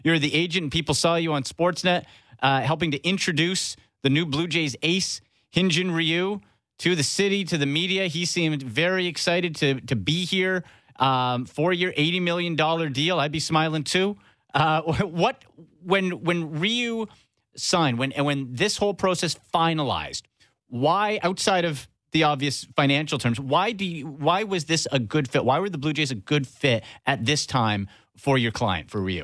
You're the agent, and people saw you on Sportsnet helping to introduce the new Blue Jays ace, Hyun-Jin Ryu, to the city, to the media. He seemed very excited to be here. 4-year, $80 million deal. I'd be smiling too. When Ryu signed, when this whole process finalized, why, outside of the obvious financial terms, why was this a good fit? Why were the Blue Jays a good fit at this time for your client, for Ryu?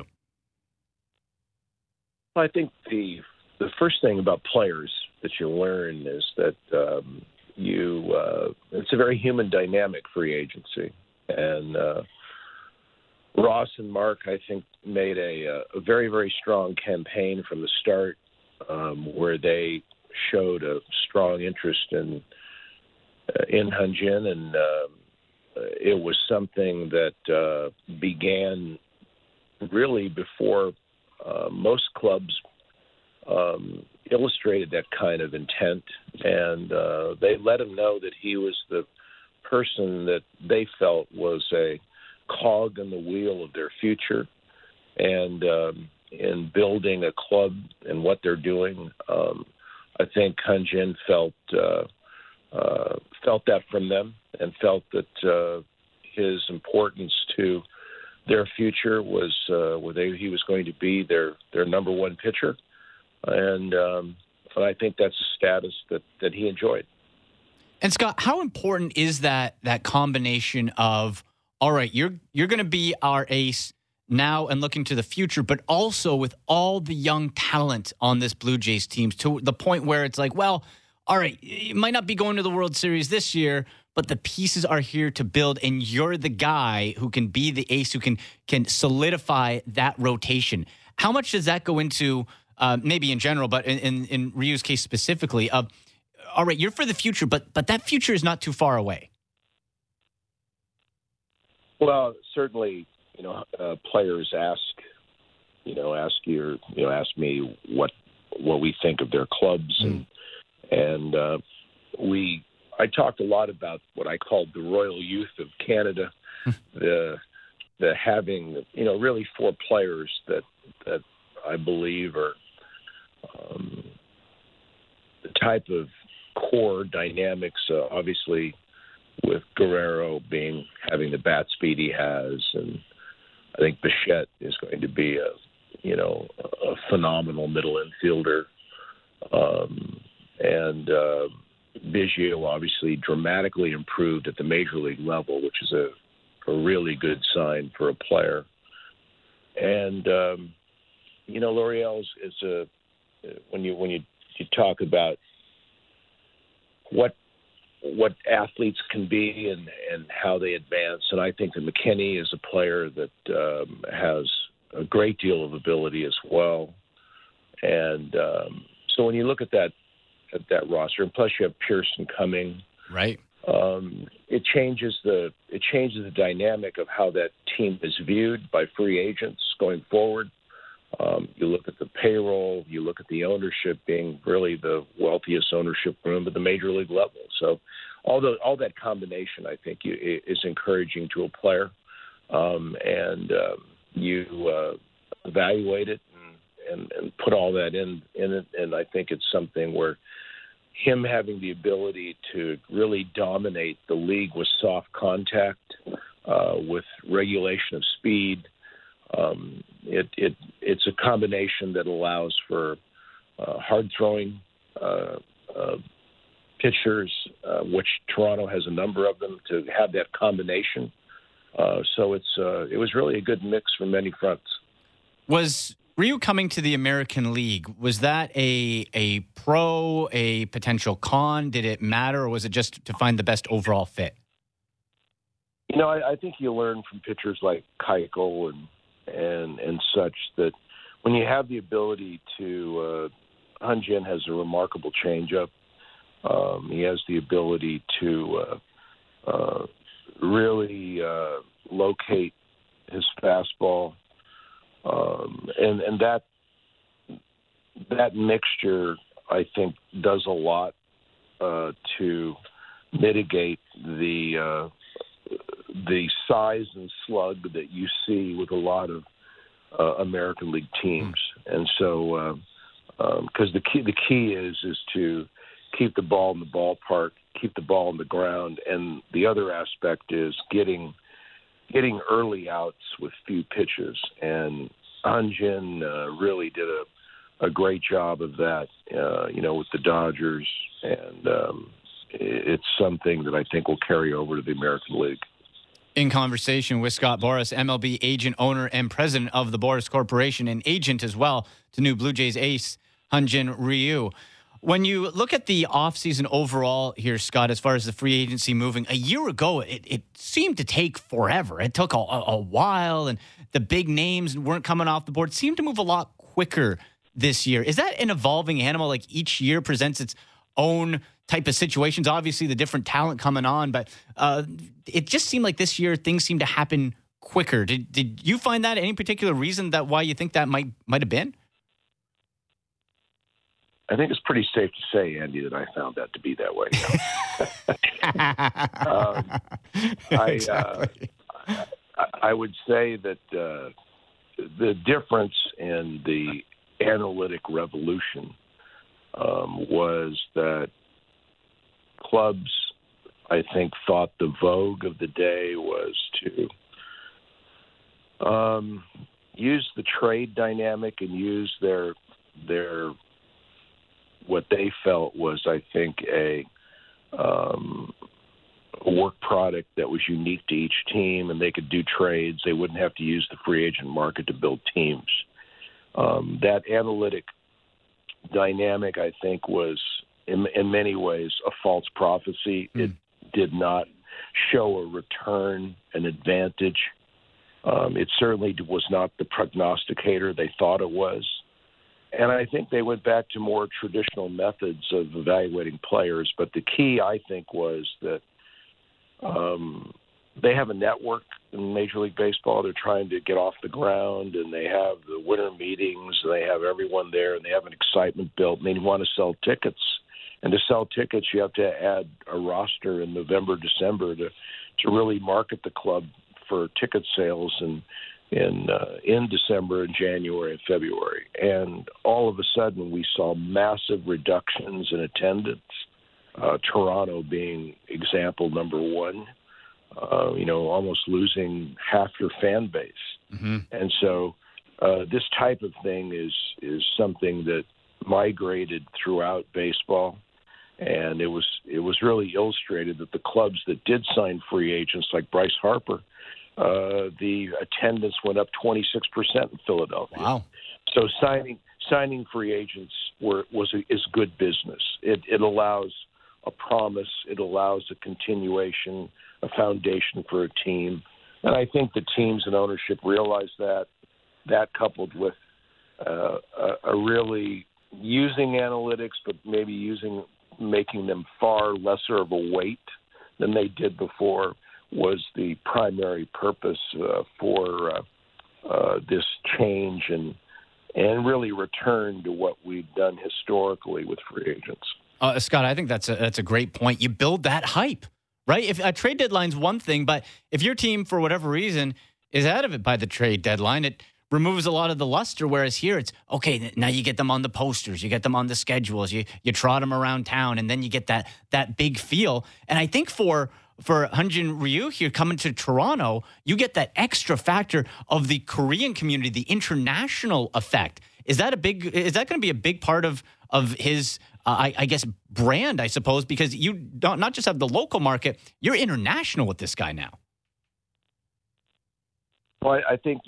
Well, I think the first thing about players that you learn is that it's a very human dynamic, free agency. And Ross and Mark, I think, made a very, very strong campaign from the start where they showed a strong interest in Hyun-Jin, and it was something that began really before most clubs illustrated that kind of intent, and they let him know that he was the person that they felt was a cog in the wheel of their future, and in building a club and what they're doing. I think Hyun-Jin felt that from them, and felt that his importance to their future was he was going to be their number one pitcher, and I think that's a status that he enjoyed. And Scott, how important is that combination of, all right, you're going to be our ace now and looking to the future, but also with all the young talent on this Blue Jays team, to the point where it's like, well, all right, you might not be going to the World Series this year, but the pieces are here to build, and you're the guy who can be the ace, who can solidify that rotation. How much does that go into, maybe in general, but in Ryu's case specifically, of, all right, you're for the future, but that future is not too far away? Well, certainly, players ask me what we think of their clubs, and I talked a lot about what I called the royal youth of Canada, the having really four players that I believe are the type of core dynamics, obviously with Guerrero having the bat speed he has, and I think Bichette is going to be a phenomenal middle infielder, and Biggio obviously dramatically improved at the major league level, which is a really good sign for a player. And L'Oreal is when you talk about what athletes can be and how they advance, and I think that McKinney is a player that has a great deal of ability as well. And so when you look at that roster, and plus you have Pearson coming, right? It changes the dynamic of how that team is viewed by free agents going forward. You look at the payroll, you look at the ownership being really the wealthiest ownership room at the major league level. So all that combination, I think, is encouraging to a player, and you evaluate it and put all that in it. And I think it's something where him having the ability to really dominate the league with soft contact, with regulation of speed, it's a combination that allows for hard throwing pitchers, which Toronto has a number of them, to have that combination. So it was really a good mix from many fronts. Was Ryu coming to the American League, was that a pro, a potential con? Did it matter, or was it just to find the best overall fit? I think you learn from pitchers like Keuchel and such that when you have the ability to, Hyun-Jin has a remarkable changeup. He has the ability to really locate his fastball, and that mixture, I think, does a lot to mitigate the size and slug that you see with a lot of American League teams. And so, because the key is to keep the ball in the ballpark, keep the ball on the ground, and the other aspect is getting early outs with few pitches. And Hyun-Jin really did a great job of that, with the Dodgers, and it's something that I think will carry over to the American League. In conversation with Scott Boras, MLB agent, owner, and president of the Boras Corporation, and agent as well to new Blue Jays ace Hyun-Jin Ryu. When you look at the offseason overall here, Scott, as far as the free agency moving, a year ago, it seemed to take forever. It took a while, and the big names weren't coming off the board. It seemed to move a lot quicker this year. Is that an evolving animal? Like each year presents its own type of situations. Obviously, the different talent coming on, but it just seemed like this year things seemed to happen quicker. Did you find that any particular reason that why you think that might have been? I think it's pretty safe to say, Andy, that I found that to be that way. Exactly. I would say that the difference in the analytic revolution was that clubs, I think, thought the vogue of the day was to use the trade dynamic and use their what they felt was, I think, a work product that was unique to each team, and they could do trades. They wouldn't have to use the free agent market to build teams. That analytic dynamic, I think, was in many ways a false prophecy. It did not show a return, an advantage. It certainly was not the prognosticator they thought it was. And I think they went back to more traditional methods of evaluating players. But the key, I think, was that they have a network in Major League Baseball. They're trying to get off the ground, and they have the winter meetings, and they have everyone there, and they have an excitement built, and they want to sell tickets. And to sell tickets, you have to add a roster in November, December to really market the club for ticket sales in December and January and February. And all of a sudden, we saw massive reductions in attendance, Toronto being example number one, almost losing half your fan base. Mm-hmm. And so this type of thing is something that migrated throughout baseball. And it was really illustrated that the clubs that did sign free agents like Bryce Harper, the attendance went up 26% in Philadelphia. Wow! So signing free agents is good business. It allows a promise. It allows a continuation, a foundation for a team. And I think the teams and ownership realize that. That coupled with a really using analytics, but maybe making them far lesser of a weight than they did before, was the primary purpose for this change and really return to what we've done historically with free agents. Scott, I think that's a great point. You build that hype, right? If a trade deadline's one thing, but if your team, for whatever reason, is out of it by the trade deadline, it removes a lot of the luster, whereas here it's, okay, now you get them on the posters, you get them on the schedules, you trot them around town, and then you get that big feel. And I think for Hyun-Jin Ryu here coming to Toronto, you get that extra factor of the Korean community, the international effect. Is that going to be a big part of his, I guess, brand, I suppose, because you don't not just have the local market, you're international with this guy now. Well, I think,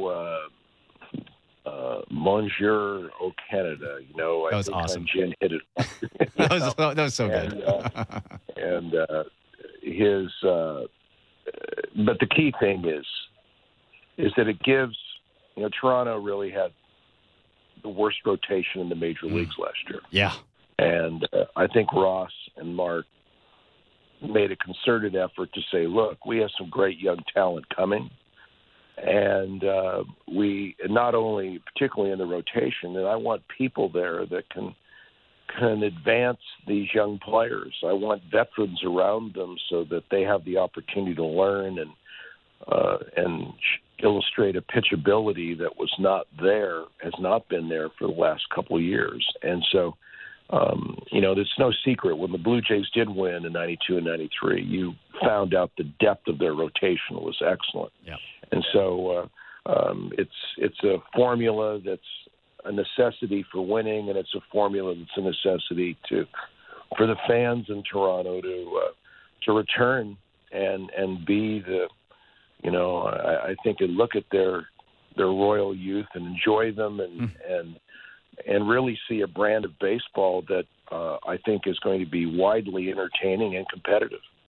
Monsieur au Canada, that was awesome. Hyun-Jin hit it. that was so good. And his, but the key thing is that it gives, Toronto really had the worst rotation in the major leagues last year. Yeah. And I think Ross and Mark made a concerted effort to say, look, we have some great young talent coming. And we not only, particularly in the rotation, and I want people there that can advance these young players. I want veterans around them so that they have the opportunity to learn and illustrate a pitchability that was not there, has not been there for the last couple of years. And so, there's no secret. When the Blue Jays did win in 92 and 93, you found out the depth of their rotation was excellent. Yeah. And so it's a formula that's a necessity for winning, and it's a formula that's a necessity for the fans in Toronto to return and be the, I think, and look at their royal youth and enjoy them and really see a brand of baseball that I think is going to be widely entertaining and competitive.